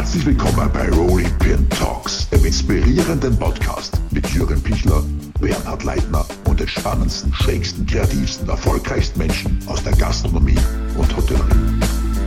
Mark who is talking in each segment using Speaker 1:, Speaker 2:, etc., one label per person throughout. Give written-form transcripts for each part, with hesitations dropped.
Speaker 1: Herzlich willkommen bei Rolling Pin Talks, dem inspirierenden Podcast mit Jürgen Pichler, Bernhard Leitner und den spannendsten, schrägsten, kreativsten, erfolgreichsten Menschen aus der Gastronomie und Hotellerie.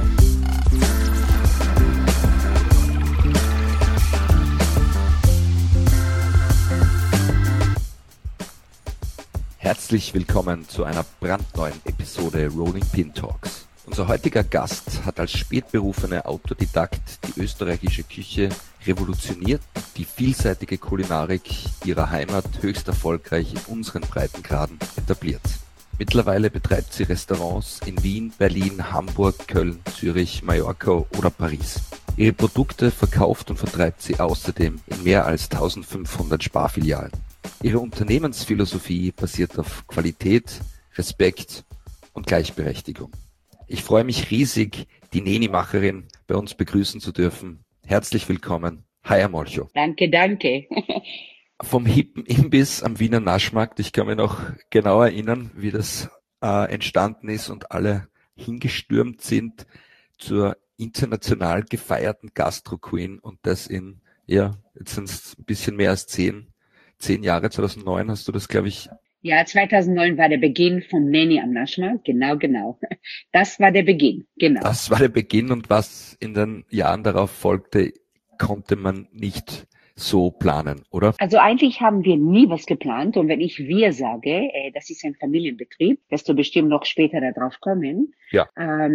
Speaker 2: Herzlich willkommen zu einer brandneuen Episode Rolling Pin Talks. Unser heutiger Gast hat als spätberufener Autodidakt die österreichische Küche revolutioniert, die vielseitige Kulinarik ihrer Heimat höchst erfolgreich in unseren Breitengraden etabliert. Mittlerweile betreibt sie Restaurants in Wien, Berlin, Hamburg, Köln, Zürich, Mallorca oder Paris. Ihre Produkte verkauft und vertreibt sie außerdem in mehr als 1500 Sparfilialen. Ihre Unternehmensphilosophie basiert auf Qualität, Respekt und Gleichberechtigung. Ich freue mich riesig, die Neni-Macherin bei uns begrüßen zu dürfen. Herzlich willkommen, Haya Molcho.
Speaker 3: Danke.
Speaker 2: Vom hippen Imbiss am Wiener Naschmarkt, ich kann mich noch genau erinnern, wie das entstanden ist und alle hingestürmt sind zur international gefeierten Gastro-Queen und das in, jetzt sind es ein bisschen mehr als 10 Jahre, 2009 hast du das, glaube ich.
Speaker 3: Ja, 2009 war der Beginn vom Neni am Naschmarkt, genau. Das war der Beginn, genau.
Speaker 2: Das war der Beginn und was in den Jahren darauf folgte, konnte man nicht so planen, oder?
Speaker 3: Also eigentlich haben wir nie was geplant und wenn ich wir sage, das ist ein Familienbetrieb, wirst du bestimmt noch später darauf kommen.
Speaker 2: Ja.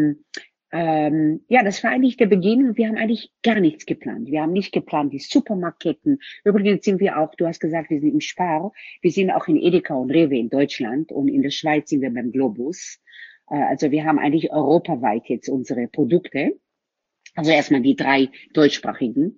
Speaker 3: Das war eigentlich der Beginn und wir haben eigentlich gar nichts geplant. Wir haben nicht geplant, die Supermarktketten. Übrigens sind wir auch, du hast gesagt, wir sind im Spar. Wir sind auch in Edeka und Rewe in Deutschland und in der Schweiz sind wir beim Globus. Also wir haben eigentlich europaweit jetzt unsere Produkte. Also erstmal die 3 deutschsprachigen.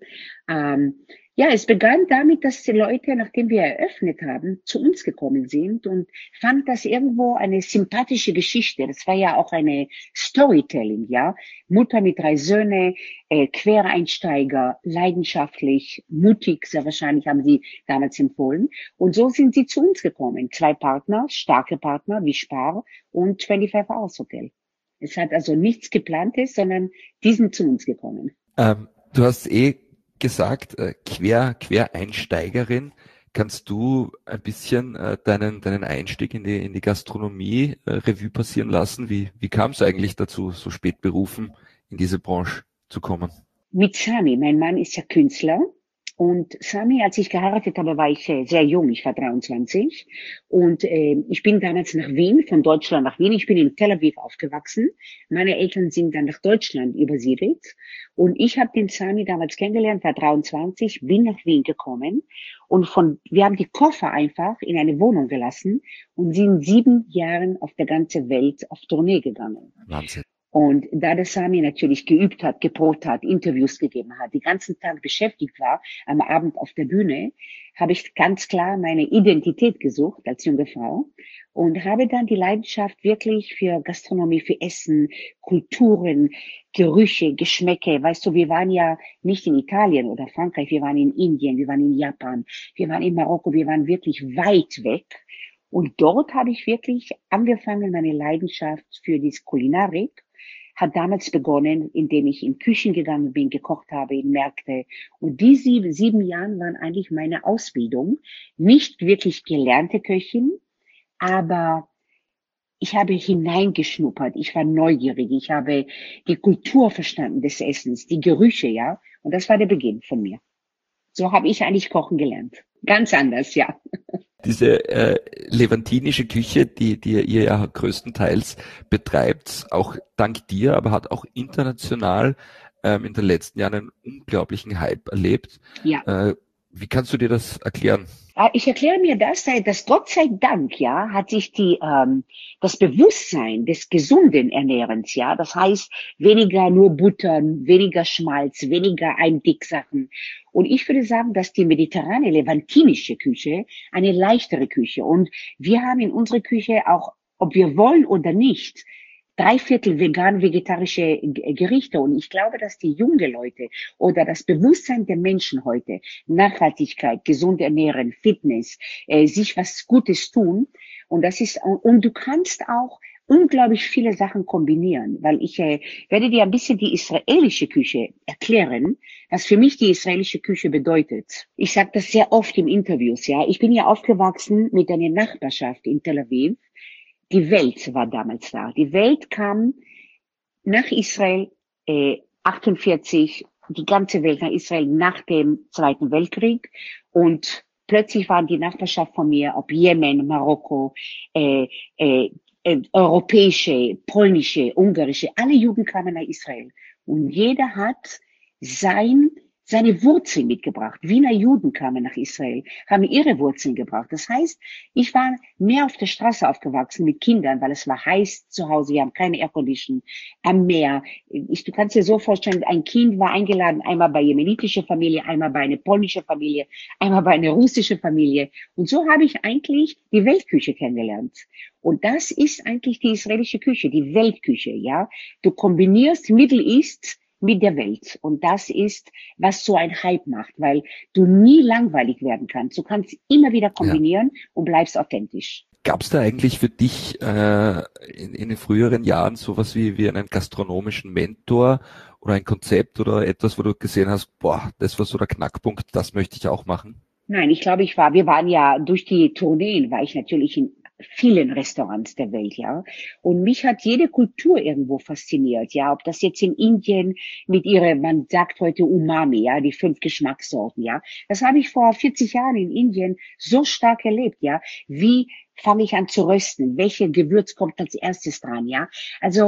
Speaker 3: Es begann damit, dass die Leute, nachdem wir eröffnet haben, zu uns gekommen sind und fand das irgendwo eine sympathische Geschichte. Das war ja auch eine Storytelling, ja. Mutter mit 3 Söhne, Quereinsteiger, leidenschaftlich, mutig, sehr wahrscheinlich haben sie damals empfohlen. Und so sind sie zu uns gekommen. 2 Partner, starke Partner wie Spar und 25 Hours Hotel. Es hat also nichts Geplantes, sondern die sind zu uns gekommen.
Speaker 2: Du hast gesagt, Quereinsteigerin. Kannst du ein bisschen deinen Einstieg in die Gastronomie Revue passieren lassen? Wie kam es eigentlich dazu, so spät berufen in diese Branche zu kommen?
Speaker 3: Mit Sami, mein Mann ist ja Künstler. Und Sami, als ich geheiratet habe, war ich sehr jung, ich war 23 und ich bin damals nach Wien, von Deutschland nach Wien, ich bin in Tel Aviv aufgewachsen, meine Eltern sind dann nach Deutschland übersiedelt und ich habe den Sami damals kennengelernt, war 23, bin nach Wien gekommen und wir haben die Koffer einfach in eine Wohnung gelassen und sind 7 Jahren auf der ganzen Welt auf Tournee gegangen.
Speaker 2: Wahnsinn.
Speaker 3: Und da der Sami natürlich geübt hat, geprobt hat, Interviews gegeben hat, den ganzen Tag beschäftigt war, am Abend auf der Bühne, habe ich ganz klar meine Identität gesucht als junge Frau und habe dann die Leidenschaft wirklich für Gastronomie, für Essen, Kulturen, Gerüche, Geschmäcke. Weißt du, wir waren ja nicht in Italien oder Frankreich, wir waren in Indien, wir waren in Japan, wir waren in Marokko, wir waren wirklich weit weg. Und dort habe ich wirklich angefangen, meine Leidenschaft für die Kulinarik hat damals begonnen, indem ich in Küchen gegangen bin, gekocht habe, in Märkte. Und die 7 Jahren waren eigentlich meine Ausbildung. Nicht wirklich gelernte Köchin, aber ich habe hineingeschnuppert. Ich war neugierig. Ich habe die Kultur verstanden des Essens, die Gerüche, ja. Und das war der Beginn von mir. So habe ich eigentlich kochen gelernt. Ganz anders, ja.
Speaker 2: Diese levantinische Küche, die ihr ja größtenteils betreibt, auch dank dir, aber hat auch international in den letzten Jahren einen unglaublichen Hype erlebt.
Speaker 3: Ja.
Speaker 2: Wie kannst du dir das erklären?
Speaker 3: Ich erkläre mir das, dass Gott sei Dank, ja, hat sich das Bewusstsein des gesunden Ernährens, ja, das heißt, weniger nur Buttern, weniger Schmalz, weniger Eindicksachen. Und ich würde sagen, dass die mediterrane, levantinische Küche eine leichtere Küche. Und wir haben in unserer Küche auch, ob wir wollen oder nicht, 3/4 vegan-vegetarische Gerichte. Und ich glaube, dass die jungen Leute oder das Bewusstsein der Menschen heute, Nachhaltigkeit, gesund ernähren, Fitness, sich was Gutes tun. Und das ist, und du kannst auch unglaublich viele Sachen kombinieren, weil ich werde dir ein bisschen die israelische Küche erklären, was für mich die israelische Küche bedeutet. Ich sage das sehr oft in Interviews, ja. Ich bin ja aufgewachsen mit einer Nachbarschaft in Tel Aviv. Die Welt war damals da. Die Welt kam nach Israel 48, die ganze Welt nach Israel nach dem Zweiten Weltkrieg, und plötzlich waren die Nachbarschaft von mir, ob Jemen, Marokko, europäische, polnische, ungarische, alle Juden kamen nach Israel. Und jeder hat seine Wurzeln mitgebracht. Wiener Juden kamen nach Israel, haben ihre Wurzeln gebracht. Das heißt, ich war mehr auf der Straße aufgewachsen mit Kindern, weil es war heiß zu Hause, wir haben keine Aircondition, am Meer. Du kannst dir so vorstellen, ein Kind war eingeladen, einmal bei jemenitischer Familie, einmal bei einer polnischen Familie, einmal bei einer russischen Familie. Und so habe ich eigentlich die Weltküche kennengelernt. Und das ist eigentlich die israelische Küche, die Weltküche, ja. Du kombinierst Middle East mit der Welt. Und das ist, was so ein Hype macht, weil du nie langweilig werden kannst. Du kannst immer wieder kombinieren und bleibst authentisch.
Speaker 2: Gab es da eigentlich für dich in den früheren Jahren sowas wie einen gastronomischen Mentor oder ein Konzept oder etwas, wo du gesehen hast, boah, das war so der Knackpunkt, das möchte ich auch machen?
Speaker 3: Nein, ich glaube, wir waren ja durch die Tourneen, war ich natürlich in vielen Restaurants der Welt, ja. Und mich hat jede Kultur irgendwo fasziniert, ja. Ob das jetzt in Indien mit man sagt heute Umami, ja, die 5 Geschmackssorten, ja. Das habe ich vor 40 Jahren in Indien so stark erlebt, ja. Wie fange ich an zu rösten? Welche Gewürz kommt als erstes dran, ja? Also,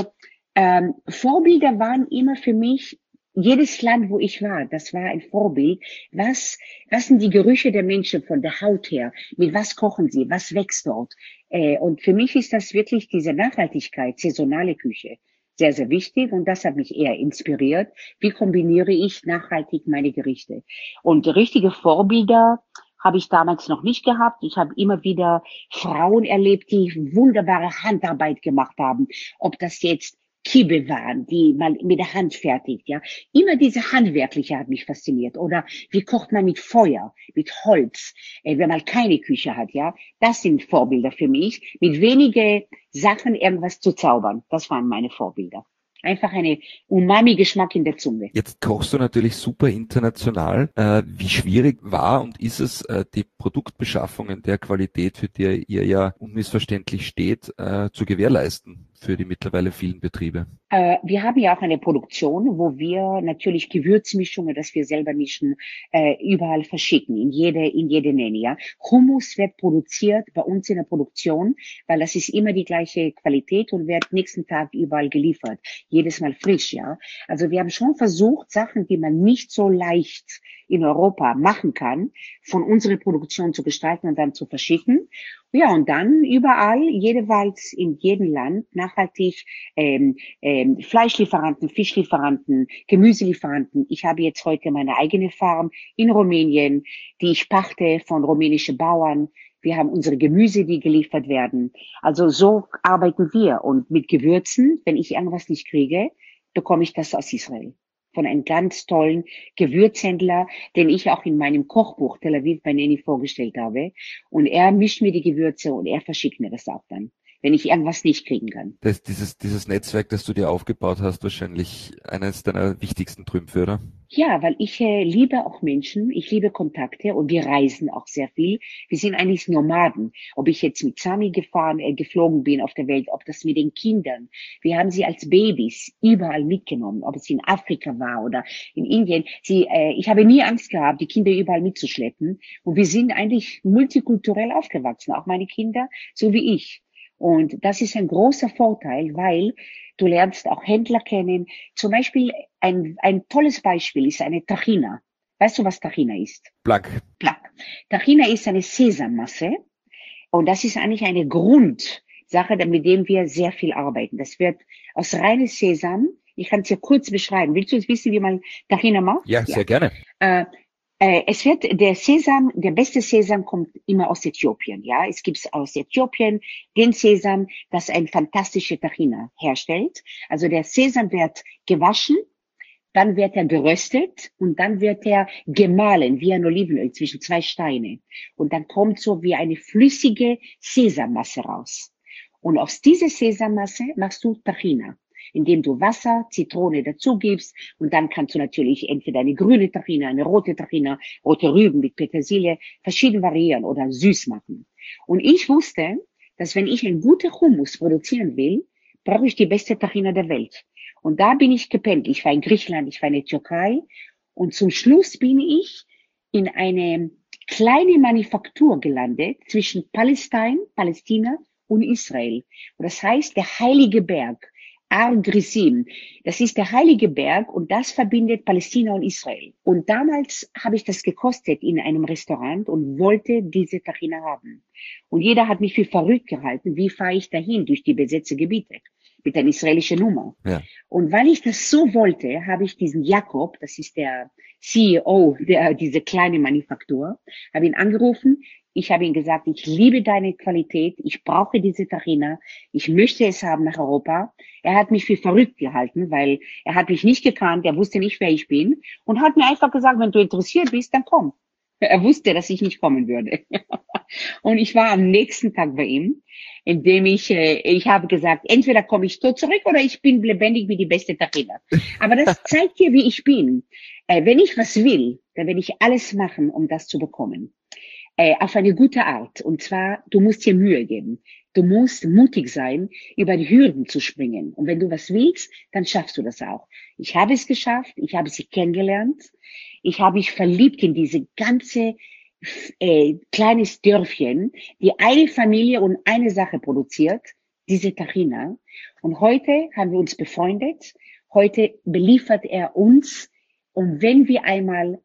Speaker 3: Vorbilder waren immer für mich jedes Land, wo ich war, das war ein Vorbild. Was sind die Gerüche der Menschen von der Haut her? Mit was kochen sie? Was wächst dort? Und für mich ist das wirklich diese Nachhaltigkeit, saisonale Küche, sehr, sehr wichtig. Und das hat mich eher inspiriert. Wie kombiniere ich nachhaltig meine Gerichte? Und richtige Vorbilder habe ich damals noch nicht gehabt. Ich habe immer wieder Frauen erlebt, die wunderbare Handarbeit gemacht haben. Ob das jetzt Kibbe waren, die man mit der Hand fertigt, ja. Immer diese Handwerkliche hat mich fasziniert. Oder wie kocht man mit Feuer, mit Holz, wenn man keine Küche hat, ja. Das sind Vorbilder für mich. Mit wenige Sachen irgendwas zu zaubern. Das waren meine Vorbilder. Einfach eine Umami-Geschmack in der Zunge.
Speaker 2: Jetzt kochst du natürlich super international. Wie schwierig war und ist es, die Produktbeschaffung in der Qualität, für die ihr ja unmissverständlich steht, zu gewährleisten für die mittlerweile vielen Betriebe?
Speaker 3: Wir haben ja auch eine Produktion, wo wir natürlich Gewürzmischungen, das wir selber mischen, überall verschicken, in jede Nähe, ja. Hummus wird produziert bei uns in der Produktion, weil das ist immer die gleiche Qualität und wird nächsten Tag überall geliefert. Jedes Mal frisch, ja. Also wir haben schon versucht, Sachen, die man nicht so leicht in Europa machen kann, von unserer Produktion zu gestalten und dann zu verschicken. Ja, und dann überall, jeweils in jedem Land nachhaltig Fleischlieferanten, Fischlieferanten, Gemüselieferanten. Ich habe jetzt heute meine eigene Farm in Rumänien, die ich pachte von rumänischen Bauern. Wir haben unsere Gemüse, die geliefert werden. Also so arbeiten wir. Und mit Gewürzen, wenn ich irgendwas nicht kriege, bekomme ich das aus Israel. Von einem ganz tollen Gewürzhändler, den ich auch in meinem Kochbuch Tel Aviv bei Neni vorgestellt habe. Und er mischt mir die Gewürze und er verschickt mir das auch dann, wenn ich irgendwas nicht kriegen kann.
Speaker 2: Das ist dieses Netzwerk, das du dir aufgebaut hast, wahrscheinlich eines deiner wichtigsten Trümpfe, oder?
Speaker 3: Ja, weil ich liebe auch Menschen, ich liebe Kontakte und wir reisen auch sehr viel. Wir sind eigentlich Nomaden. Ob ich jetzt mit Sami geflogen bin auf der Welt, ob das mit den Kindern. Wir haben sie als Babys überall mitgenommen, ob es in Afrika war oder in Indien. Ich habe nie Angst gehabt, die Kinder überall mitzuschleppen. Und wir sind eigentlich multikulturell aufgewachsen, auch meine Kinder, so wie ich. Und das ist ein großer Vorteil, weil du lernst auch Händler kennen. Zum Beispiel ein tolles Beispiel ist eine Tahina. Weißt du, was Tahina ist?
Speaker 2: Blank.
Speaker 3: Tahina ist eine Sesammasse und das ist eigentlich eine Grundsache, mit dem wir sehr viel arbeiten. Das wird aus reines Sesam. Ich kann es dir kurz beschreiben. Willst du jetzt wissen, wie man Tahina macht?
Speaker 2: Ja, sehr gerne.
Speaker 3: Der beste Sesam kommt immer aus Äthiopien, ja. Es gibt aus Äthiopien den Sesam, das ein fantastische Tahina herstellt. Also der Sesam wird gewaschen, dann wird er geröstet und dann wird er gemahlen wie ein Olivenöl zwischen 2 Steine. Und dann kommt so wie eine flüssige Sesammasse raus. Und aus dieser Sesammasse machst du Tahina, indem du Wasser, Zitrone dazugibst und dann kannst du natürlich entweder eine grüne Tahina, eine rote Tahina, rote Rüben mit Petersilie, verschieden variieren oder süß machen. Und ich wusste, dass wenn ich einen guten Hummus produzieren will, brauche ich die beste Tahina der Welt. Und da bin ich gependelt. Ich war in Griechenland, ich war in der Türkei und zum Schluss bin ich in eine kleine Manufaktur gelandet zwischen Palästina und Israel. Und das heißt, der Heilige Berg, Ar Grisim, das ist der Heilige Berg und das verbindet Palästina und Israel. Und damals habe ich das gekostet in einem Restaurant und wollte diese Tahina haben. Und jeder hat mich für verrückt gehalten, wie fahre ich dahin durch die besetzten Gebiete mit einer israelischen Nummer. Ja. Und weil ich das so wollte, habe ich diesen Jakob, das ist der CEO diese kleine Manufaktur, habe ihn angerufen. Ich habe ihm gesagt, ich liebe deine Qualität, ich brauche diese Tahina, ich möchte es haben nach Europa. Er hat mich für verrückt gehalten, weil er hat mich nicht gekannt, er wusste nicht, wer ich bin und hat mir einfach gesagt, wenn du interessiert bist, dann komm. Er wusste, dass ich nicht kommen würde. Und ich war am nächsten Tag bei ihm, indem ich habe gesagt, entweder komme ich tot zurück oder ich bin lebendig wie die beste Tahina. Aber das zeigt dir, wie ich bin. Wenn ich was will, dann werde ich alles machen, um das zu bekommen. Auf eine gute Art. Und zwar, du musst dir Mühe geben. Du musst mutig sein, über die Hürden zu springen. Und wenn du was willst, dann schaffst du das auch. Ich habe es geschafft. Ich habe sie kennengelernt. Ich habe mich verliebt in diese ganze kleines Dörfchen, die eine Familie und eine Sache produziert, diese Tahina. Und heute haben wir uns befreundet. Heute beliefert er uns. Und wenn wir einmal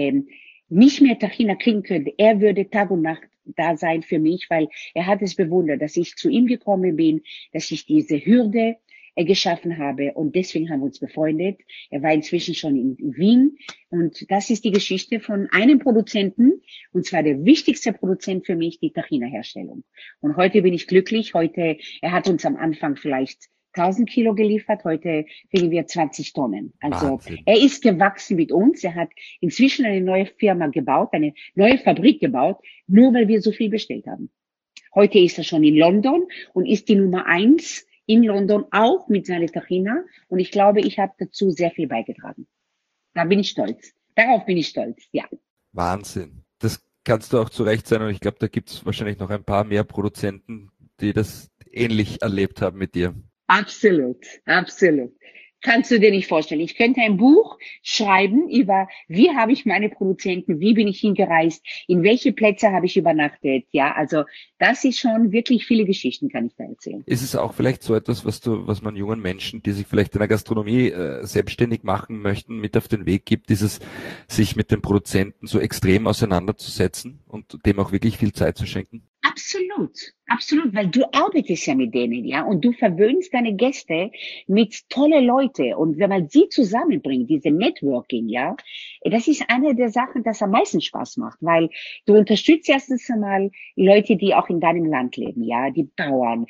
Speaker 3: nicht mehr Tahina kriegen könnte, er würde Tag und Nacht da sein für mich, weil er hat es bewundert, dass ich zu ihm gekommen bin, dass ich diese Hürde geschaffen habe und deswegen haben wir uns befreundet. Er war inzwischen schon in Wien und das ist die Geschichte von einem Produzenten und zwar der wichtigste Produzent für mich, die Tahina-Herstellung. Und heute bin ich glücklich. Er hat uns am Anfang vielleicht 1000 Kilo geliefert, heute kriegen wir 20 Tonnen. Also Wahnsinn. Er ist gewachsen mit uns. Er hat inzwischen eine neue Firma gebaut, eine neue Fabrik gebaut, nur weil wir so viel bestellt haben. Heute ist er schon in London und ist die Nummer 1 in London auch mit seiner Tahina. Und ich glaube, ich habe dazu sehr viel beigetragen. Da bin ich stolz. Darauf bin ich stolz, ja.
Speaker 2: Wahnsinn. Das kannst du auch zu Recht sein. Und ich glaube, da gibt es wahrscheinlich noch ein paar mehr Produzenten, die das ähnlich erlebt haben mit dir.
Speaker 3: Absolut, absolut. Kannst du dir nicht vorstellen. Ich könnte ein Buch schreiben über, wie habe ich meine Produzenten, wie bin ich hingereist, in welche Plätze habe ich übernachtet. Ja, also das ist schon wirklich viele Geschichten, kann ich da erzählen.
Speaker 2: Ist es auch vielleicht so etwas, was man jungen Menschen, die sich vielleicht in der Gastronomie selbstständig machen möchten, mit auf den Weg gibt, dieses sich mit den Produzenten so extrem auseinanderzusetzen und dem auch wirklich viel Zeit zu schenken?
Speaker 3: Absolut, absolut, weil du arbeitest ja mit denen, ja, und du verwöhnst deine Gäste mit tolle Leute und wenn man sie zusammenbringt, diese Networking, ja, das ist eine der Sachen, das am meisten Spaß macht, weil du unterstützt erstens einmal Leute, die auch in deinem Land leben, ja, die Bauern,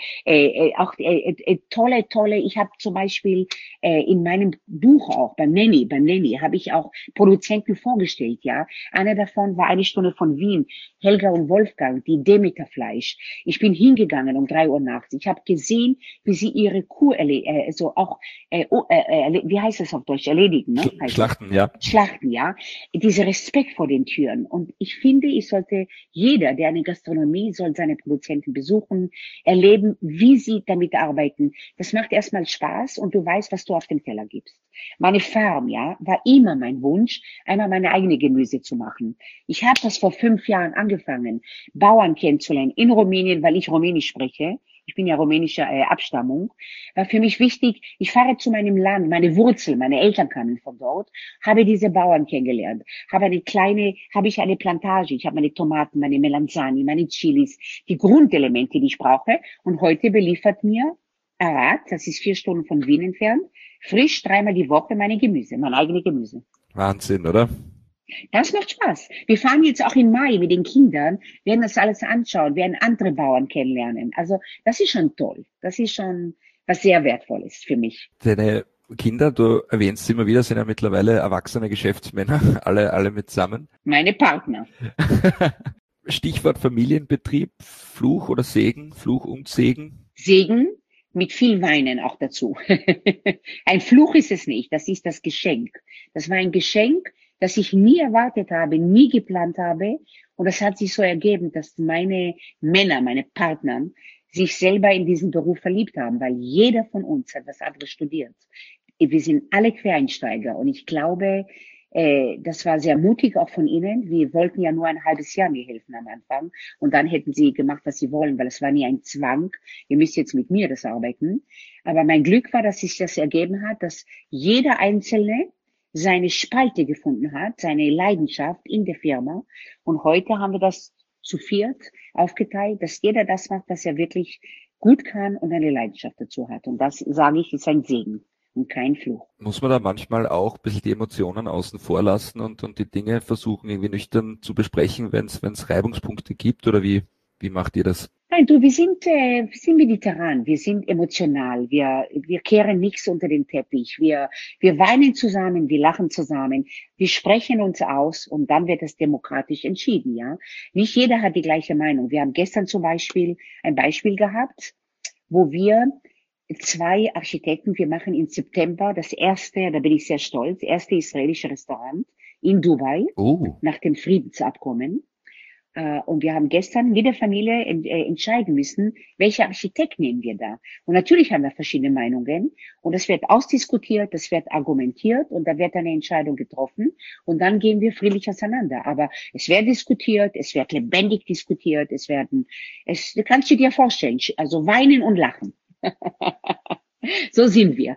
Speaker 3: tolle, ich habe zum Beispiel in meinem Buch auch, beim Nenni habe ich auch Produzenten vorgestellt, ja, einer davon war eine Stunde von Wien, Helga und Wolfgang, die Demeterfleisch. Ich bin hingegangen um 3 Uhr nachts. Ich habe gesehen, wie sie ihre Kuh wie heißt das auf Deutsch? Erledigen, ne?
Speaker 2: Schlachten, ja.
Speaker 3: Schlachten, ja. Dieser Respekt vor den Türen. Und ich finde, jeder, der eine Gastronomie, soll seine Produzenten besuchen, erleben, wie sie damit arbeiten. Das macht erstmal Spaß und du weißt, was du auf dem Teller gibst. Meine Farm, ja, war immer mein Wunsch, einmal meine eigene Gemüse zu machen. Ich habe das vor 5 Jahren angefangen, Bauern kennenzulernen in Rumänien, weil ich Rumänisch spreche. Ich bin ja rumänischer Abstammung. War für mich wichtig, ich fahre zu meinem Land, meine Wurzeln, meine Eltern kamen von dort, habe diese Bauern kennengelernt, habe ich eine Plantage, ich habe meine Tomaten, meine Melanzani, meine Chilis, die Grundelemente, die ich brauche. Und heute beliefert mir Arad, das ist 4 Stunden von Wien entfernt, frisch 3-mal die Woche mein eigenes Gemüse.
Speaker 2: Wahnsinn, oder?
Speaker 3: Das macht Spaß. Wir fahren jetzt auch im Mai mit den Kindern, werden das alles anschauen, werden andere Bauern kennenlernen. Also das ist schon toll. Das ist schon was sehr Wertvolles für mich.
Speaker 2: Deine Kinder, du erwähnst sie immer wieder, sind ja mittlerweile erwachsene Geschäftsmänner, alle mitsammen.
Speaker 3: Meine Partner.
Speaker 2: Stichwort Familienbetrieb, Fluch oder Segen, Fluch und Segen?
Speaker 3: Segen mit viel Weinen auch dazu. Ein Fluch ist es nicht, das ist das Geschenk. Das war ein Geschenk, das ich nie erwartet habe, nie geplant habe. Und das hat sich so ergeben, dass meine Männer, meine Partner, sich selber in diesen Beruf verliebt haben, weil jeder von uns hat was anderes studiert. Wir sind alle Quereinsteiger und ich glaube, das war sehr mutig auch von Ihnen. Wir wollten ja nur ein halbes Jahr mir helfen am Anfang und dann hätten Sie gemacht, was Sie wollen, weil es war nie ein Zwang. Ihr müsst jetzt mit mir das arbeiten. Aber mein Glück war, dass sich das ergeben hat, dass jeder Einzelne seine Spalte gefunden hat, seine Leidenschaft in der Firma. Und heute haben wir das zu viert aufgeteilt, dass jeder das macht, was er wirklich gut kann und eine Leidenschaft dazu hat. Und das, sage ich, ist ein Segen und kein Fluch.
Speaker 2: Muss man da manchmal auch ein bisschen die Emotionen außen vor lassen und die Dinge versuchen irgendwie nüchtern zu besprechen, wenn es Reibungspunkte gibt, oder wie macht ihr das?
Speaker 3: Nein, du, wir sind mediterran, wir sind emotional, wir kehren nichts unter den Teppich, wir weinen zusammen, wir lachen zusammen, wir sprechen uns aus und dann wird es demokratisch entschieden, ja. Nicht jeder hat die gleiche Meinung. Wir haben gestern zum Beispiel ein Beispiel gehabt, wo wir 2 Architekten, wir machen im September das erste, da bin ich sehr stolz, erste israelische Restaurant in Dubai, nach dem Friedensabkommen. Und wir haben gestern mit der Familie entscheiden müssen, welcher Architekt nehmen wir da. Und natürlich haben wir verschiedene Meinungen. Und es wird ausdiskutiert, es wird argumentiert und da wird eine Entscheidung getroffen. Und dann gehen wir friedlich auseinander. Aber es wird diskutiert, es wird lebendig diskutiert, du kannst dir vorstellen, also weinen und lachen. So sind wir.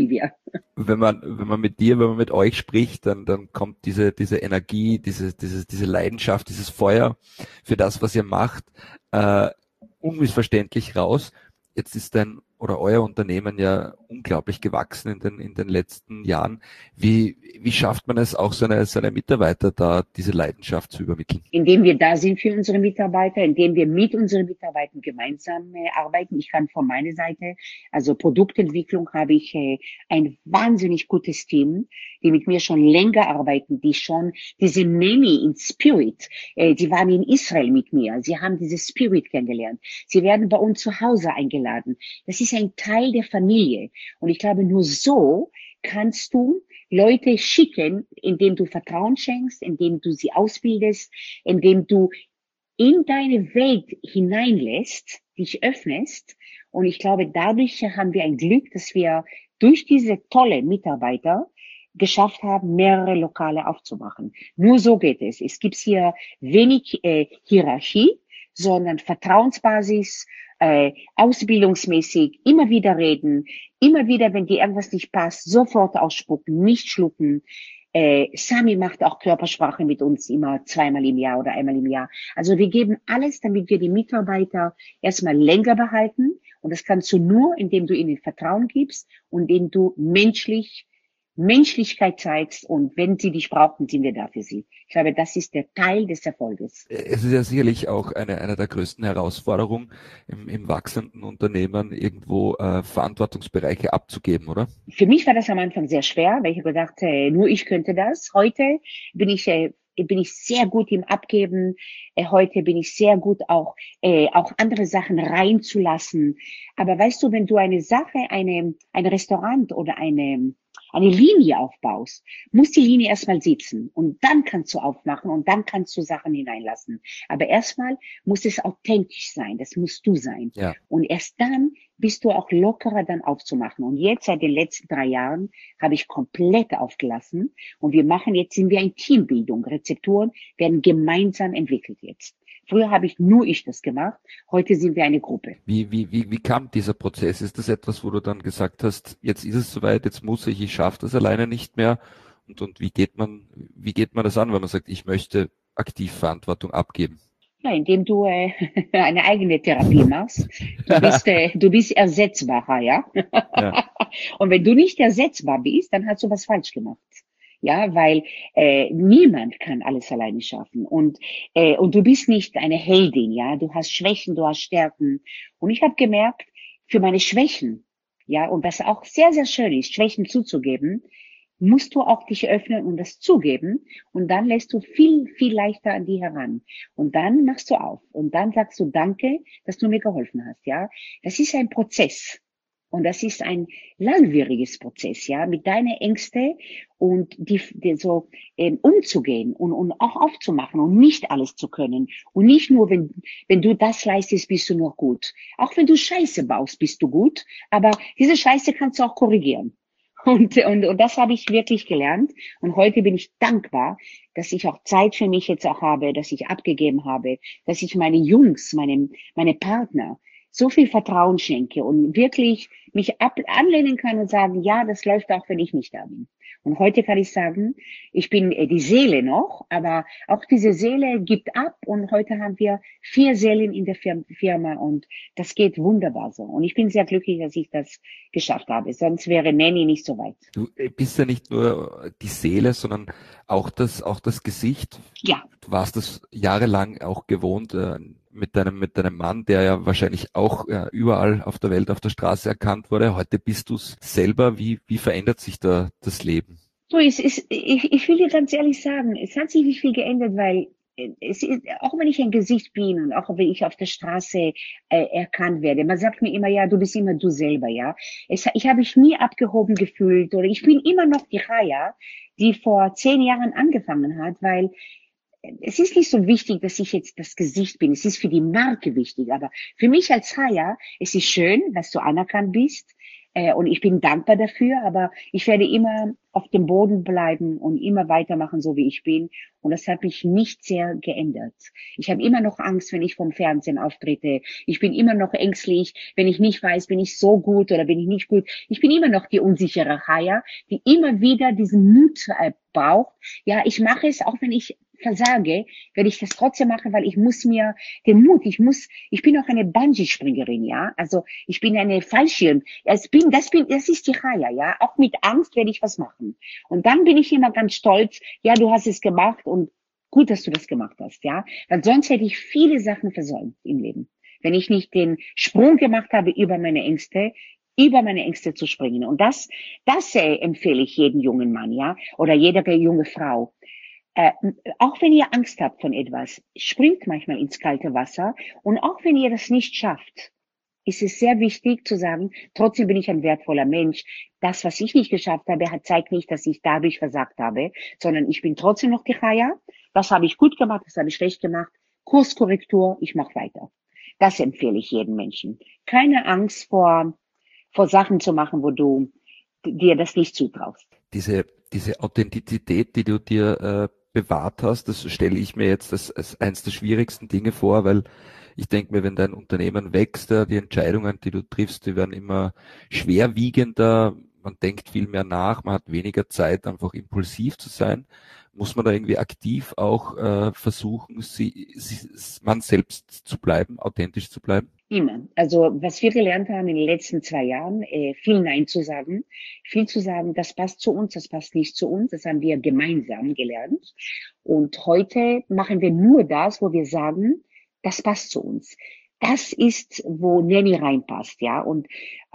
Speaker 2: Wenn man mit euch spricht, dann kommt diese Energie, diese Leidenschaft, dieses Feuer für das, was ihr macht, unmissverständlich raus. Jetzt ist euer Unternehmen ja unglaublich gewachsen in den letzten Jahren. Wie schafft man es auch, seine Mitarbeiter da diese Leidenschaft zu übermitteln?
Speaker 3: Indem wir da sind für unsere Mitarbeiter, indem wir mit unseren Mitarbeitern gemeinsam arbeiten. Ich kann von meiner Seite, also Produktentwicklung, habe ich ein wahnsinnig gutes Team, die mit mir schon länger arbeiten, die schon diese Nanny in Spirit, die waren in Israel mit mir, sie haben diese Spirit kennengelernt. Sie werden bei uns zu Hause eingeladen. Das ist ein Teil der Familie. Und ich glaube, nur so kannst du Leute schicken, indem du Vertrauen schenkst, indem du sie ausbildest, indem du in deine Welt hineinlässt, dich öffnest. Und ich glaube, dadurch haben wir ein Glück, dass wir durch diese tolle Mitarbeiter geschafft haben, mehrere Lokale aufzumachen. Nur so geht es. Es gibt hier wenig Hierarchie, sondern Vertrauensbasis, ausbildungsmäßig, immer wieder reden, immer wieder, wenn dir irgendwas nicht passt, sofort ausspucken, nicht schlucken. Sami macht auch Körpersprache mit uns immer 2-mal im Jahr oder 1-mal im Jahr. Also wir geben alles, damit wir die Mitarbeiter erstmal länger behalten. Und das kannst du nur, indem du ihnen Vertrauen gibst und indem du Menschlichkeit zeigst, und wenn sie dich brauchen, sind wir da für sie. Ich glaube, das ist der Teil des Erfolges.
Speaker 2: Es ist ja sicherlich auch eine der größten Herausforderungen im wachsenden Unternehmen, irgendwo Verantwortungsbereiche abzugeben, oder?
Speaker 3: Für mich war das am Anfang sehr schwer, weil ich habe gedacht, nur ich könnte das. Heute bin ich sehr gut im Abgeben. Heute bin ich sehr gut auch andere Sachen reinzulassen. Aber weißt du, wenn du eine Sache, ein Restaurant oder eine Linie aufbaust, muss die Linie erstmal sitzen und dann kannst du aufmachen und dann kannst du Sachen hineinlassen. Aber erstmal muss es authentisch sein, das musst du sein.
Speaker 2: Ja.
Speaker 3: Und erst dann bist du auch lockerer, dann aufzumachen. Und jetzt seit den letzten 3 Jahren habe ich komplett aufgelassen und sind wir eine Teambildung. Rezepturen werden gemeinsam entwickelt jetzt. Früher habe nur ich das gemacht, heute sind wir eine Gruppe.
Speaker 2: Wie kam dieser Prozess? Ist das etwas, wo du dann gesagt hast, jetzt ist es soweit, jetzt muss ich schaffe das alleine nicht mehr? Und wie geht man das an, wenn man sagt, ich möchte aktiv Verantwortung abgeben?
Speaker 3: Ja, indem du eine eigene Therapie machst. Du bist ersetzbarer, ja? Ja. Und wenn du nicht ersetzbar bist, dann hast du was falsch gemacht. Ja, weil niemand kann alles alleine schaffen und du bist nicht eine Heldin, ja, du hast Schwächen, du hast Stärken. Und ich habe gemerkt, für meine Schwächen, ja, und was auch sehr, sehr schön ist, Schwächen zuzugeben, musst du auch dich öffnen und das zugeben und dann lässt du viel, viel leichter an die heran. Und dann machst du auf und dann sagst du Danke, dass du mir geholfen hast, ja. Das ist ein Prozess. Und das ist ein langwieriges Prozess, ja, mit deinen Ängsten und die so umzugehen und auch aufzumachen und nicht alles zu können. Und nicht nur, wenn du das leistest, bist du nur gut. Auch wenn du Scheiße baust, bist du gut. Aber diese Scheiße kannst du auch korrigieren. Und das habe ich wirklich gelernt. Und heute bin ich dankbar, dass ich auch Zeit für mich jetzt auch habe, dass ich abgegeben habe, dass ich meine Jungs, meine Partner, so viel Vertrauen schenke und wirklich mich anlehnen kann und sagen, ja, das läuft auch, wenn ich nicht da bin. Und heute kann ich sagen, ich bin die Seele noch, aber auch diese Seele gibt ab und heute haben wir 4 Seelen in der Firma und das geht wunderbar so. Und ich bin sehr glücklich, dass ich das geschafft habe, sonst wäre Nanny nicht so weit.
Speaker 2: Du bist ja nicht nur die Seele, sondern auch das Gesicht.
Speaker 3: Ja.
Speaker 2: Du warst das jahrelang auch gewohnt, mit deinem Mann, der ja wahrscheinlich auch überall auf der Welt, auf der Straße erkannt wurde. Heute bist du es selber. Wie verändert sich da das Leben?
Speaker 3: So, ich will dir ganz ehrlich sagen, es hat sich nicht viel geändert, weil es ist, auch wenn ich ein Gesicht bin und auch wenn ich auf der Straße erkannt werde, man sagt mir immer, ja, du bist immer du selber, ja. Ich habe mich nie abgehoben gefühlt oder ich bin immer noch die Chaya, die vor 10 Jahren angefangen hat, weil es ist nicht so wichtig, dass ich jetzt das Gesicht bin. Es ist für die Marke wichtig. Aber für mich als Chaya, es ist schön, dass du anerkannt bist. Und ich bin dankbar dafür. Aber ich werde immer auf dem Boden bleiben und immer weitermachen, so wie ich bin. Und das hat mich nicht sehr geändert. Ich habe immer noch Angst, wenn ich vom Fernsehen auftrete. Ich bin immer noch ängstlich, wenn ich nicht weiß, bin ich so gut oder bin ich nicht gut. Ich bin immer noch die unsichere Chaya, die immer wieder diesen Mut braucht. Ja, ich mache es, auch wenn ich versage, werde ich das trotzdem machen, weil ich muss mir den Mut, ich bin auch eine Bungee-Springerin, ja, also ich bin eine Fallschirm, das ist die Chaya, ja, auch mit Angst werde ich was machen. Und dann bin ich immer ganz stolz, ja, du hast es gemacht und gut, dass du das gemacht hast, ja, weil sonst hätte ich viele Sachen versäumt im Leben, wenn ich nicht den Sprung gemacht habe über meine Ängste zu springen. Und das empfehle ich jedem jungen Mann, ja, oder jeder junge Frau. Auch wenn ihr Angst habt von etwas, springt manchmal ins kalte Wasser. Und auch wenn ihr das nicht schafft, ist es sehr wichtig zu sagen, trotzdem bin ich ein wertvoller Mensch. Das, was ich nicht geschafft habe, zeigt nicht, dass ich dadurch versagt habe, sondern ich bin trotzdem noch die Chaya. Das habe ich gut gemacht, das habe ich schlecht gemacht. Kurskorrektur, ich mache weiter. Das empfehle ich jedem Menschen. Keine Angst vor Sachen zu machen, wo du dir das nicht zutraust.
Speaker 2: Diese Authentizität, die du dir bewahrt hast, das stelle ich mir jetzt als eins der schwierigsten Dinge vor, weil ich denke mir, wenn dein Unternehmen wächst, die Entscheidungen, die du triffst, die werden immer schwerwiegender, man denkt viel mehr nach, man hat weniger Zeit, einfach impulsiv zu sein. Muss man da irgendwie aktiv auch versuchen, man selbst zu bleiben, authentisch zu bleiben?
Speaker 3: Immer. Also was wir gelernt haben in den letzten 2 Jahren, viel Nein zu sagen, viel zu sagen, das passt zu uns, das passt nicht zu uns, das haben wir gemeinsam gelernt. Und heute machen wir nur das, wo wir sagen, das passt zu uns. Das ist, wo Nanny reinpasst, ja. Und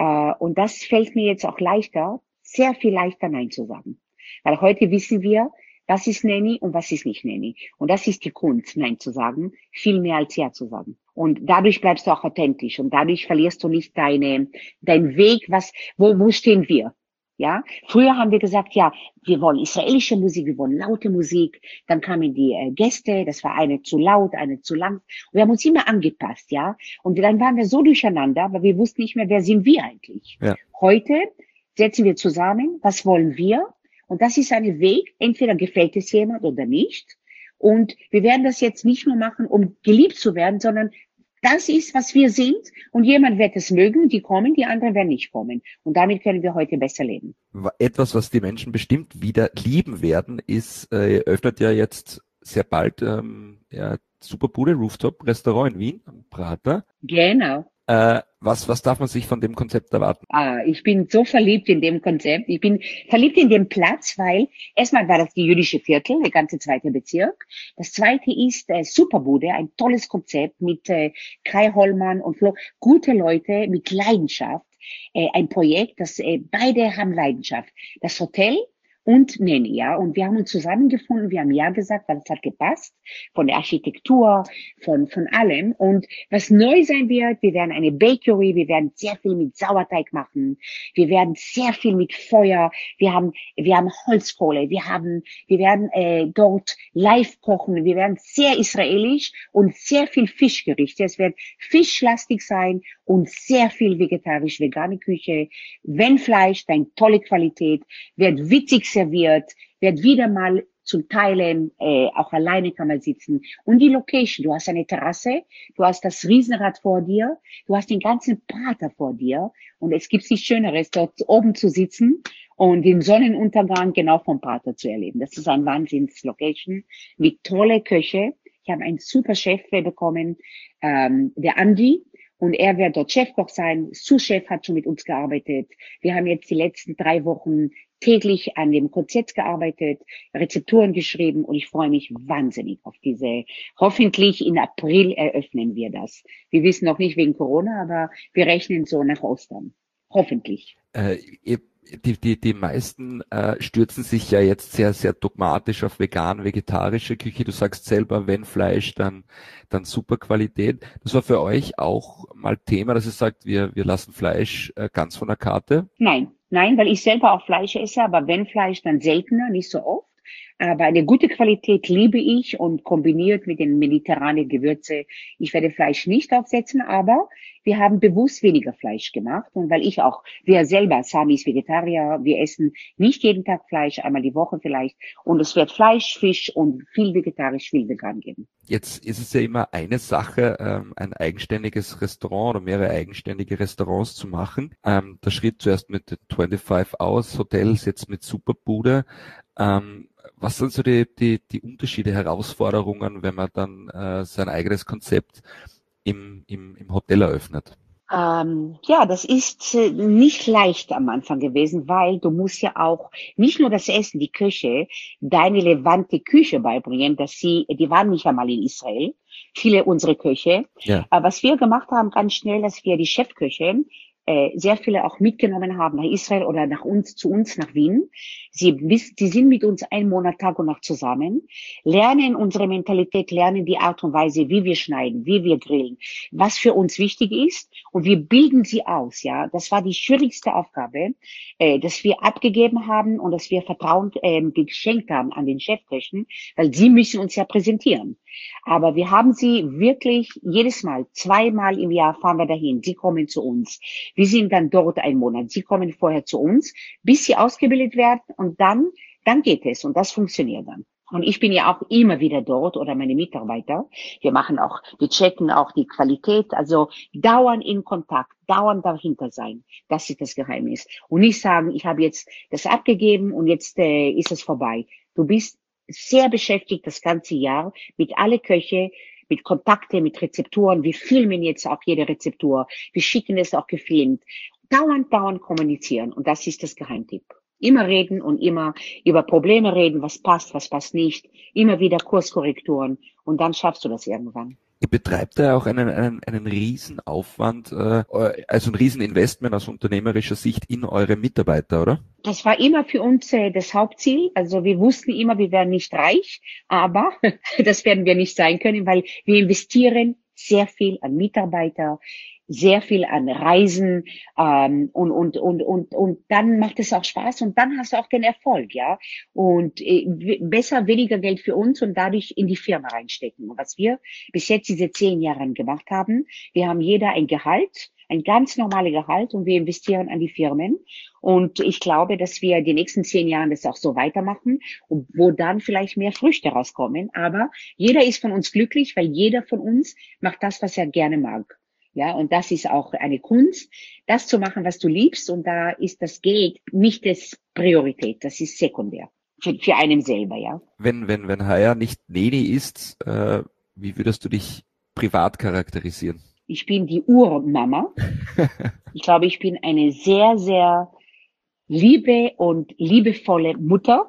Speaker 3: das fällt mir jetzt auch leichter, sehr viel leichter Nein zu sagen. Weil heute wissen wir, was ist Nanny und was ist nicht Nanny. Und das ist die Kunst, Nein zu sagen, viel mehr als Ja zu sagen. Und dadurch bleibst du auch authentisch und dadurch verlierst du nicht deinen Weg, wo stehen wir? Ja, früher haben wir gesagt, ja, wir wollen israelische Musik, wir wollen laute Musik. Dann kamen die Gäste, das war eine zu laut, eine zu lang. Und wir haben uns immer angepasst, ja. Und dann waren wir so durcheinander, weil wir wussten nicht mehr, wer sind wir eigentlich. Ja. Heute setzen wir zusammen, was wollen wir? Und das ist ein Weg, entweder gefällt es jemand oder nicht. Und wir werden das jetzt nicht nur machen, um geliebt zu werden, sondern das ist, was wir sind. Und jemand wird es mögen, die kommen, die anderen werden nicht kommen. Und damit können wir heute besser leben.
Speaker 2: Etwas, was die Menschen bestimmt wieder lieben werden, ist, ihr öffnet ja jetzt sehr bald Superbude Rooftop Restaurant in Wien, am Prater.
Speaker 3: Genau.
Speaker 2: Was darf man sich von dem Konzept erwarten?
Speaker 3: Ich bin so verliebt in dem Konzept. Ich bin verliebt in den Platz, weil erstmal war das die jüdische Viertel, der ganze 2. Bezirk. Das zweite ist Superbude, ein tolles Konzept mit Kai Hollmann und Flo, gute Leute mit Leidenschaft. Ein Projekt, das beide haben Leidenschaft. Das Hotel und Nanny, ja. Und wir haben uns zusammengefunden, wir haben ja gesagt, weil es hat gepasst, von der Architektur, von allem. Und was neu sein wird, wir werden eine Bakery, wir werden sehr viel mit Sauerteig machen, wir werden sehr viel mit Feuer, wir haben Holzkohle, wir werden dort live kochen, wir werden sehr israelisch und sehr viel Fischgerichte. Es wird fischlastig sein und sehr viel vegetarisch-vegane Küche. Wenn Fleisch, dann tolle Qualität, wird witzig serviert, wird wieder mal zum Teilen, auch alleine kann man sitzen. Und die Location, du hast eine Terrasse, du hast das Riesenrad vor dir, du hast den ganzen Prater vor dir und es gibt nichts Schöneres, dort oben zu sitzen und den Sonnenuntergang genau vom Prater zu erleben. Das ist ein Wahnsinns-Location mit tolle Köche. Ich habe einen super Chef bekommen, der Andi. Und er wird dort Chefkoch sein. Sous-Chef hat schon mit uns gearbeitet. Wir haben jetzt die letzten 3 Wochen täglich an dem Konzept gearbeitet, Rezepturen geschrieben und ich freue mich wahnsinnig auf diese. Hoffentlich in April eröffnen wir das. Wir wissen noch nicht wegen Corona, aber wir rechnen so nach Ostern. Hoffentlich.
Speaker 2: Die meisten stürzen sich ja jetzt sehr, sehr dogmatisch auf vegan-vegetarische Küche. Du sagst selber, wenn Fleisch, dann super Qualität. Das war für euch auch mal Thema, dass ihr sagt, wir lassen Fleisch ganz von der Karte?
Speaker 3: Nein, weil ich selber auch Fleisch esse, aber wenn Fleisch, dann seltener, nicht so oft. Aber eine gute Qualität liebe ich und kombiniert mit den mediterranen Gewürze. Ich werde Fleisch nicht aufsetzen, aber wir haben bewusst weniger Fleisch gemacht. Und weil wir selber, Sami ist Vegetarier, wir essen nicht jeden Tag Fleisch, einmal die Woche vielleicht. Und es wird Fleisch, Fisch und viel vegetarisch, viel vegan geben.
Speaker 2: Jetzt ist es ja immer eine Sache, ein eigenständiges Restaurant oder mehrere eigenständige Restaurants zu machen. Der Schritt zuerst mit den 25 Hours Hotels, jetzt mit Superbude. Was sind so die Unterschiede, Herausforderungen, wenn man dann sein eigenes Konzept im Hotel eröffnet?
Speaker 3: Ja, das ist nicht leicht am Anfang gewesen, weil du musst ja auch nicht nur das Essen, die Küche, deine Levante Küche beibringen, die waren nicht einmal in Israel, viele unserer Küche.
Speaker 2: Ja.
Speaker 3: Aber was wir gemacht haben, ganz schnell, dass wir die Chefköche sehr viele auch mitgenommen haben nach Israel oder zu uns nach Wien. Sie sind mit uns 1 Monat Tag und Nacht zusammen, lernen unsere Mentalität, lernen die Art und Weise, wie wir schneiden, wie wir grillen, was für uns wichtig ist und wir bilden sie aus. Ja, das war die schwierigste Aufgabe, dass wir abgegeben haben und dass wir Vertrauen geschenkt haben an den Chefköchen, weil sie müssen uns ja präsentieren. Aber wir haben sie wirklich jedes Mal, 2-mal im Jahr fahren wir dahin. Sie kommen zu uns. Wir sind dann dort 1 Monat. Sie kommen vorher zu uns, bis sie ausgebildet werden und dann geht es und das funktioniert dann. Und ich bin ja auch immer wieder dort oder meine Mitarbeiter. Wir checken auch die Qualität, also dauernd in Kontakt, dauernd dahinter sein. Das ist das Geheimnis. Und nicht sagen, ich habe jetzt das abgegeben und jetzt ist es vorbei. Du bist sehr beschäftigt das ganze Jahr mit alle Köche, mit Kontakte, mit Rezepturen. Wir filmen jetzt auch jede Rezeptur. Wir schicken es auch gefilmt. Dauernd kommunizieren. Und das ist das Geheimtipp. Immer reden und immer über Probleme reden, was passt nicht. Immer wieder Kurskorrekturen. Und dann schaffst du das irgendwann.
Speaker 2: Ihr betreibt ja auch einen Riesenaufwand, also ein Rieseninvestment aus unternehmerischer Sicht in eure Mitarbeiter, oder?
Speaker 3: Das war immer für uns das Hauptziel. Also wir wussten immer, wir werden nicht reich, aber das werden wir nicht sein können, weil wir investieren sehr viel an Mitarbeiter, sehr viel an Reisen und dann macht es auch Spaß und dann hast du auch den Erfolg, ja. Und besser weniger Geld für uns und dadurch in die Firma reinstecken. Und was wir bis jetzt diese 10 Jahre gemacht haben, wir haben jeder ein Gehalt, ein ganz normales Gehalt und wir investieren an die Firmen. Und ich glaube, dass wir die nächsten 10 Jahre das auch so weitermachen, wo dann vielleicht mehr Früchte rauskommen. Aber jeder ist von uns glücklich, weil jeder von uns macht das, was er gerne mag. Ja, und das ist auch eine Kunst, das zu machen, was du liebst. Und da ist das Geld nicht das Priorität, das ist sekundär für einen selber, ja.
Speaker 2: Wenn Haya nicht Neni ist, wie würdest du dich privat charakterisieren?
Speaker 3: Ich bin die Urmama. Ich glaube, ich bin eine sehr, sehr liebe und liebevolle Mutter.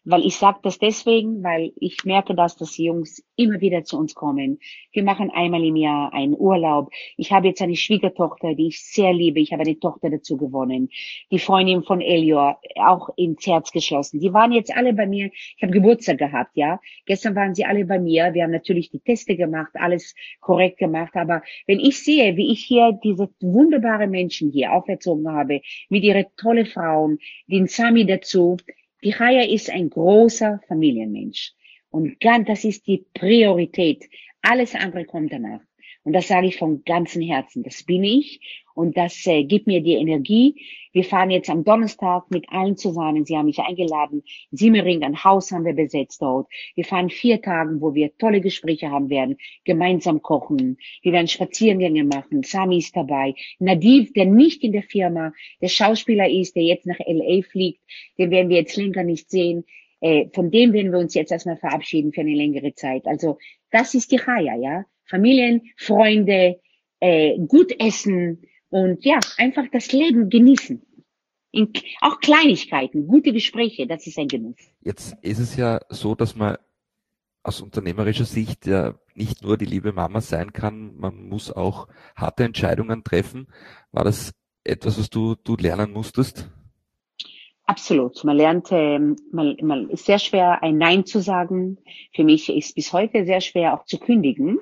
Speaker 3: Weil ich sage das deswegen, weil ich merke, dass die Jungs immer wieder zu uns kommen. Wir machen einmal im Jahr einen Urlaub. Ich habe jetzt eine Schwiegertochter, die ich sehr liebe. Ich habe eine Tochter dazu gewonnen. Die Freundin von Elior, auch ins Herz geschlossen. Die waren jetzt alle bei mir. Ich habe Geburtstag gehabt, ja. Gestern waren sie alle bei mir. Wir haben natürlich die Teste gemacht, alles korrekt gemacht. Aber wenn ich sehe, wie ich hier diese wunderbare Menschen hier auferzogen habe, mit ihren tollen Frauen, den Sami dazu, die Raya ist ein großer Familienmensch. Und das ist die Priorität. Alles andere kommt danach. Und das sage ich von ganzem Herzen. Das bin ich. Und das gibt mir die Energie. Wir fahren jetzt am Donnerstag mit allen zusammen. Sie haben mich eingeladen. In Simmering, ein Haus haben wir besetzt dort. Wir fahren 4 Tage, wo wir tolle Gespräche haben werden. Gemeinsam kochen. Wir werden Spaziergänge machen. Sami ist dabei. Nadiv, der nicht in der Firma, der Schauspieler ist, der jetzt nach LA fliegt, den werden wir jetzt länger nicht sehen. Von dem werden wir uns jetzt erstmal verabschieden für eine längere Zeit. Also das ist die Raya, ja. Familien, Freunde, gut essen und ja, einfach das Leben genießen. Auch Kleinigkeiten, gute Gespräche, das ist ein Genuss.
Speaker 2: Jetzt ist es ja so, dass man aus unternehmerischer Sicht ja nicht nur die liebe Mama sein kann, man muss auch harte Entscheidungen treffen. War das etwas, was du lernen musstest?
Speaker 3: Absolut. Man lernt, man ist sehr schwer, ein Nein zu sagen. Für mich ist bis heute sehr schwer, auch zu kündigen.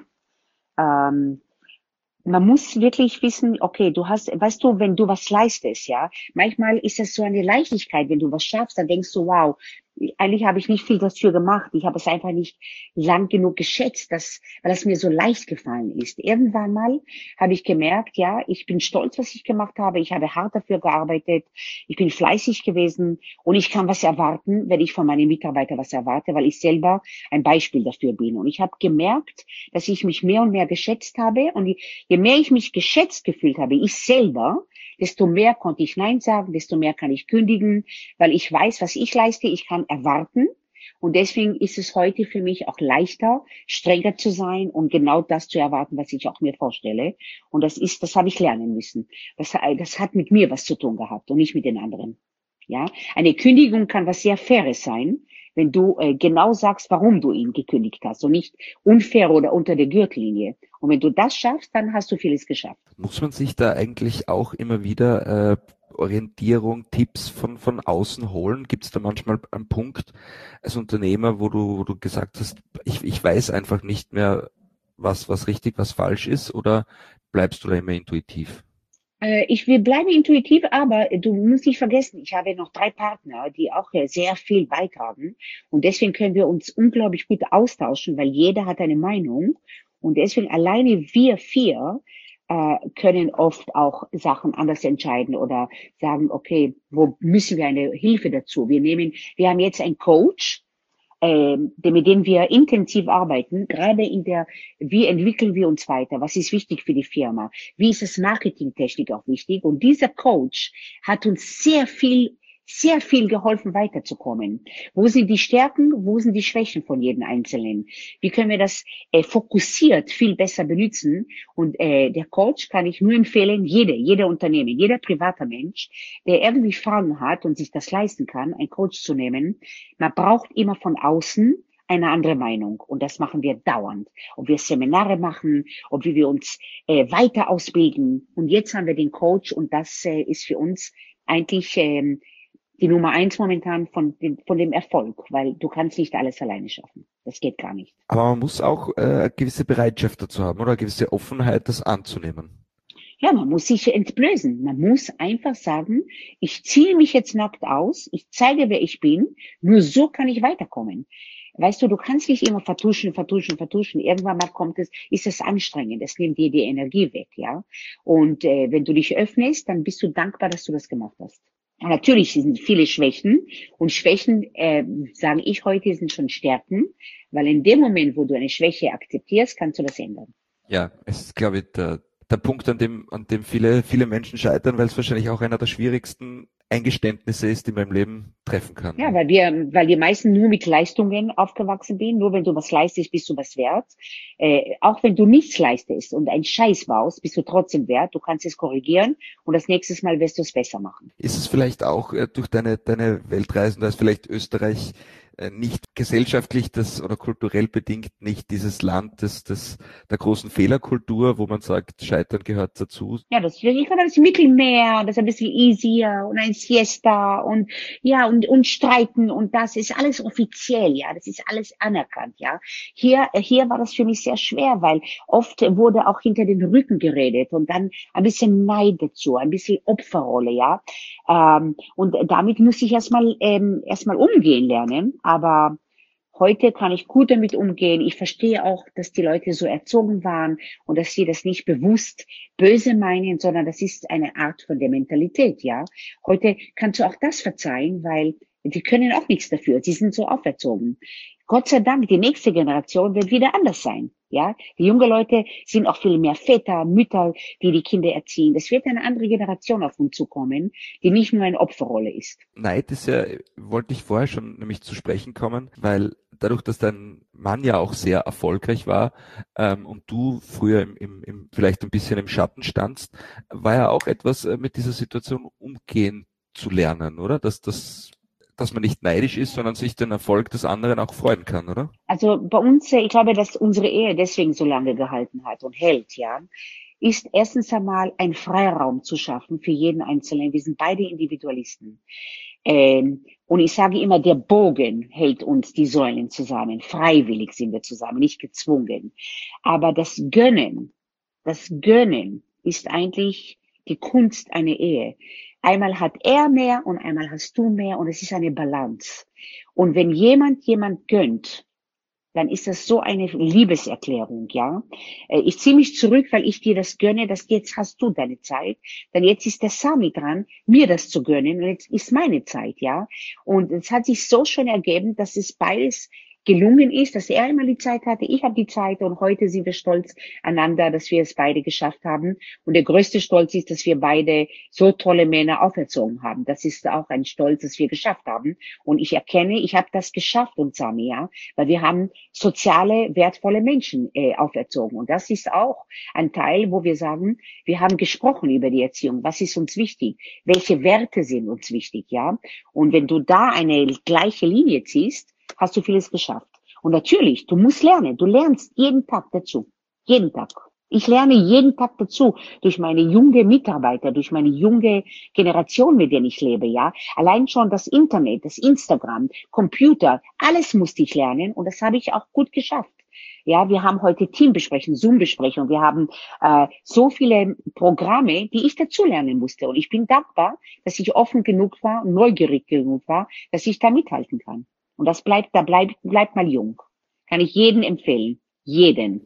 Speaker 3: Man muss wirklich wissen, okay, weißt du, wenn du was leistest, ja, manchmal ist es so eine Leichtigkeit, wenn du was schaffst, dann denkst du, wow, eigentlich habe ich nicht viel dafür gemacht. Ich habe es einfach nicht lang genug geschätzt, weil es mir so leicht gefallen ist. Irgendwann mal habe ich gemerkt, ja, ich bin stolz, was ich gemacht habe. Ich habe hart dafür gearbeitet. Ich bin fleißig gewesen und ich kann was erwarten, wenn ich von meinen Mitarbeitern was erwarte, weil ich selber ein Beispiel dafür bin. Und ich habe gemerkt, dass ich mich mehr und mehr geschätzt habe. Und je mehr ich mich geschätzt gefühlt habe, ich selber, desto mehr konnte ich Nein sagen, desto mehr kann ich kündigen, weil ich weiß, was ich leiste, ich kann erwarten. Und deswegen ist es heute für mich auch leichter, strenger zu sein und genau das zu erwarten, was ich auch mir vorstelle. Und das habe ich lernen müssen. Das hat mit mir was zu tun gehabt und nicht mit den anderen. Ja, eine Kündigung kann was sehr Faires sein, wenn du genau sagst, warum du ihn gekündigt hast und nicht unfair oder unter der Gürtellinie. Und wenn du das schaffst, dann hast du vieles geschafft.
Speaker 2: Muss man sich da eigentlich auch immer wieder Orientierung, Tipps von außen holen? Gibt es da manchmal einen Punkt als Unternehmer, wo du gesagt hast, ich weiß einfach nicht mehr, was richtig, was falsch ist, oder bleibst du da immer intuitiv?
Speaker 3: Wir bleiben intuitiv, aber du musst nicht vergessen, ich habe noch 3 Partner, die auch sehr viel beitragen. Und deswegen können wir uns unglaublich gut austauschen, weil jeder hat eine Meinung. Und deswegen alleine wir 4 können oft auch Sachen anders entscheiden oder sagen, okay, wo müssen wir eine Hilfe dazu? Wir haben jetzt einen Coach, mit dem wir intensiv arbeiten, gerade wie entwickeln wir uns weiter? Was ist wichtig für die Firma? Wie ist das Marketingtechnik auch wichtig? Und dieser Coach hat uns sehr viel geholfen, weiterzukommen. Wo sind die Stärken? Wo sind die Schwächen von jedem Einzelnen? Wie können wir das fokussiert viel besser benutzen? Und der Coach kann ich nur empfehlen, jeder Unternehmen, jeder privater Mensch, der irgendwie Fragen hat und sich das leisten kann, einen Coach zu nehmen. Man braucht immer von außen eine andere Meinung. Und das machen wir dauernd. Ob wir Seminare machen, ob wir uns weiter ausbilden. Und jetzt haben wir den Coach und das ist für uns eigentlich die Nummer 1 momentan von dem Erfolg, weil du kannst nicht alles alleine schaffen. Das geht gar nicht.
Speaker 2: Aber man muss auch eine gewisse Bereitschaft dazu haben oder eine gewisse Offenheit, das anzunehmen.
Speaker 3: Ja, man muss sich entblößen. Man muss einfach sagen, ich ziehe mich jetzt nackt aus, ich zeige, wer ich bin, nur so kann ich weiterkommen. Weißt du, du kannst nicht immer vertuschen. Irgendwann mal ist es anstrengend, es nimmt dir die Energie weg, ja. Und wenn du dich öffnest, dann bist du dankbar, dass du das gemacht hast. Natürlich sind viele Schwächen und Schwächen, sage ich heute, sind schon Stärken, weil in dem Moment, wo du eine Schwäche akzeptierst, kannst du das ändern.
Speaker 2: Ja, es ist, glaube ich, der Punkt, an dem viele Menschen scheitern, weil es wahrscheinlich auch einer der schwierigsten Eingeständnisse ist, die man im Leben treffen kann.
Speaker 3: Ja, weil die meisten nur mit Leistungen aufgewachsen sind. Nur wenn du was leistest, bist du was wert. Auch wenn du nichts leistest und einen Scheiß baust, bist du trotzdem wert. Du kannst es korrigieren und das nächste Mal wirst du es besser machen.
Speaker 2: Ist es vielleicht auch durch deine Weltreisen, da ist vielleicht Österreich nicht gesellschaftlich oder kulturell bedingt nicht dieses Land der großen Fehlerkultur, wo man sagt, Scheitern gehört dazu.
Speaker 3: Ja, ich glaube, das Mittelmeer, das ist ein bisschen easier und ein Siesta und ja, und Streiten und das ist alles offiziell, ja, das ist alles anerkannt, ja. Hier war das für mich sehr schwer, weil oft wurde auch hinter den Rücken geredet und dann ein bisschen Neid dazu, ein bisschen Opferrolle, ja. Und damit muss ich erstmal umgehen lernen, aber heute kann ich gut damit umgehen. Ich verstehe auch, dass die Leute so erzogen waren und dass sie das nicht bewusst böse meinen, sondern das ist eine Art von der Mentalität, ja. Heute kannst du auch das verzeihen, weil die können auch nichts dafür. Sie sind so auferzogen. Gott sei Dank, die nächste Generation wird wieder anders sein, ja. Die jungen Leute sind auch viel mehr Väter, Mütter, die Kinder erziehen. Es wird eine andere Generation auf uns zukommen, die nicht nur eine Opferrolle ist.
Speaker 2: Neid ist ja, wollte ich vorher schon nämlich zu sprechen kommen, weil dadurch, dass dein Mann ja auch sehr erfolgreich war und du früher vielleicht ein bisschen im Schatten standst, war ja auch etwas mit dieser Situation umgehen zu lernen, oder? Dass man nicht neidisch ist, sondern sich den Erfolg des anderen auch freuen kann, oder?
Speaker 3: Also bei uns, ich glaube, dass unsere Ehe deswegen so lange gehalten hat und hält, ja, ist erstens einmal ein Freiraum zu schaffen für jeden Einzelnen. Wir sind beide Individualisten. Und ich sage immer, der Bogen hält uns die Säulen zusammen. Freiwillig sind wir zusammen, nicht gezwungen. Aber das Gönnen ist eigentlich die Kunst einer Ehe. Einmal hat er mehr und einmal hast du mehr und es ist eine Balance. Und wenn jemand gönnt, dann ist das so eine Liebeserklärung, ja. Ich ziehe mich zurück, weil ich dir das gönne, dass jetzt hast du deine Zeit. Denn jetzt ist der Sami dran, mir das zu gönnen und jetzt ist meine Zeit, ja. Und es hat sich so schön ergeben, dass es beides gelungen ist, dass er einmal die Zeit hatte, ich habe die Zeit und heute sind wir stolz aneinander, dass wir es beide geschafft haben. Und der größte Stolz ist, dass wir beide so tolle Männer auferzogen haben. Das ist auch ein Stolz, dass wir geschafft haben. Und ich erkenne, ich habe das geschafft und Sami, ja, weil wir haben soziale, wertvolle Menschen auferzogen. Und das ist auch ein Teil, wo wir sagen, wir haben gesprochen über die Erziehung. Was ist uns wichtig? Welche Werte sind uns wichtig, ja? Und wenn du da eine gleiche Linie ziehst, hast du vieles geschafft. Und natürlich, du musst lernen. Du lernst jeden Tag dazu. Jeden Tag. Ich lerne jeden Tag dazu. Durch meine junge Mitarbeiter, durch meine junge Generation, mit der ich lebe, ja. Allein schon das Internet, das Instagram, Computer, alles musste ich lernen. Und das habe ich auch gut geschafft. Ja, wir haben heute Teambesprechungen, Zoom-Besprechungen. Wir haben so viele Programme, die ich dazulernen musste. Und ich bin dankbar, dass ich offen genug war, neugierig genug war, dass ich da mithalten kann. Und das bleibt mal jung. Kann ich jedem empfehlen. Jeden.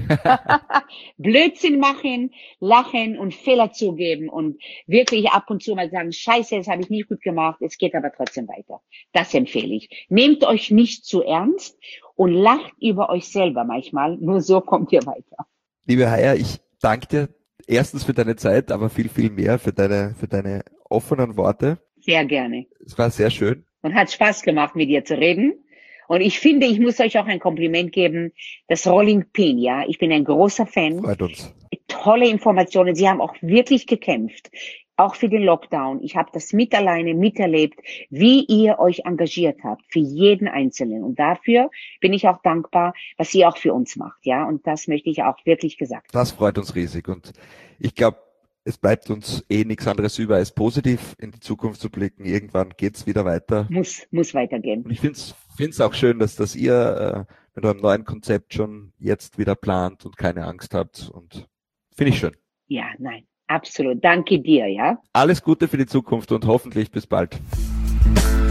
Speaker 3: Blödsinn machen, lachen und Fehler zugeben und wirklich ab und zu mal sagen, Scheiße, das habe ich nicht gut gemacht, es geht aber trotzdem weiter. Das empfehle ich. Nehmt euch nicht zu ernst und lacht über euch selber manchmal. Nur so kommt ihr weiter.
Speaker 2: Liebe Haya, ich danke dir erstens für deine Zeit, aber viel, viel mehr für deine offenen Worte.
Speaker 3: Sehr gerne.
Speaker 2: Es war sehr schön.
Speaker 3: Und hat Spaß gemacht, mit dir zu reden. Und ich finde, ich muss euch auch ein Kompliment geben. Das Rolling Pin, ja. Ich bin ein großer Fan.
Speaker 2: Freut uns.
Speaker 3: Tolle Informationen. Sie haben auch wirklich gekämpft. Auch für den Lockdown. Ich habe das miterlebt, wie ihr euch engagiert habt. Für jeden Einzelnen. Und dafür bin ich auch dankbar, was ihr auch für uns macht, ja. Und das möchte ich auch wirklich gesagt haben.
Speaker 2: Das freut uns riesig. Und ich glaube, es bleibt uns nichts anderes über, als positiv in die Zukunft zu blicken. Irgendwann geht's wieder weiter.
Speaker 3: Muss weitergehen.
Speaker 2: Und ich find's auch schön, dass ihr mit eurem neuen Konzept schon jetzt wieder plant und keine Angst habt. Und finde ich schön.
Speaker 3: Ja, nein, absolut. Danke dir, ja.
Speaker 2: Alles Gute für die Zukunft und hoffentlich bis bald.